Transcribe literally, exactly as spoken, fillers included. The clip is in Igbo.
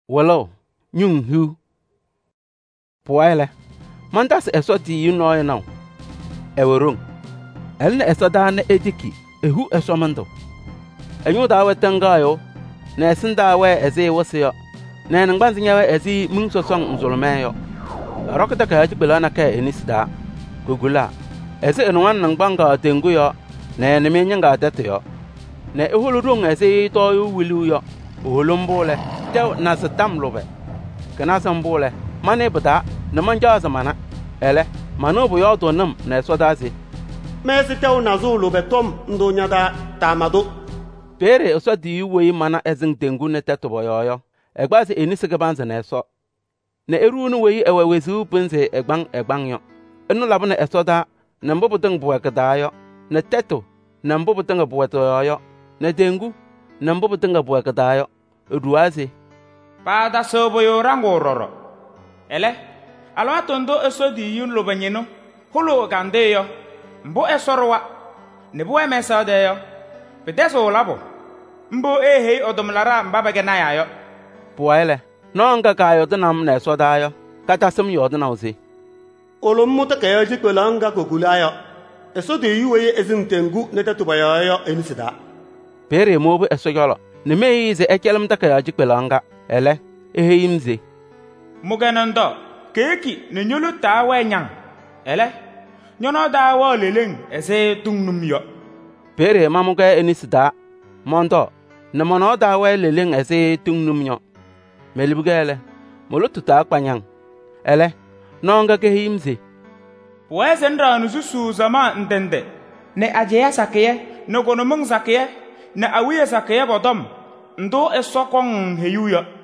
Walo, nyung hu. Puaile, mantas esoti yuno now. Ewerung. Elne esoda ne ediki, ehu esomando. Enyu da wetangayo, na esinda we eze wosio. Na ngbanzi nyawe ezi mung sosong nzolomeyo. Rokta ka yaji belana ka enisda. Gugula. Eze enwan ngbanga tenguyo, na eneme nyanga teteyo. Na ehulurung eze to yu wiluyo. Uhulumbole, tew na satam lobe. Kana sambole, mane bada, na manja zamana. Ele, manobu yo to nam na sodazi. Mesi tew na zulu betom ndo nyada tamado. Pere so di we mana ezing tengu ne tetobo yoyo. Egbazi enisege banza na eso. Na eru nu we ewe wezu punze egbang egbang yo. Enu labana esoda na mbobu teng buwa kadayo. Na teto na mbobu teng buwa to yoyo. Na tengu na mbobu teng buwa kadayo. Uduazi. Pada sobo yo rango roro. Ele, alwa tondo eso di yun lo banyeno. Hulu gande yo. Mbo esorwa. Nebu emesa de yo. Pedeso labo. Mbo ehe odomlara mbaba genaya yo. Puaile, no nga kayo tanam na soda yo. Kata sim yo tanauzi. Olumuta kayo jikwelanga kokulayo. Eso di yuwe ezin tengu neta tubayo enisida. Pere mobu eso yolo. Ne me ize ekelem ta kayo jikwelanga. Ele, ehe imzi. Muganando, keki ne nyulu ta wenyang. Ele, nyono da wa leleng ese tungnum yo. Pere mamuga enisida. Mondo, ne mono da we leleng ese tungnum yo. Melibugele, molo tuta kwanyang. Ele, nonga ke himzi. Wese ndra nususu zama ndende. Ne ajeya sakeye, ne gonomung sakeye, ne awiye sakeye bodom. Ndo esokong heyuya.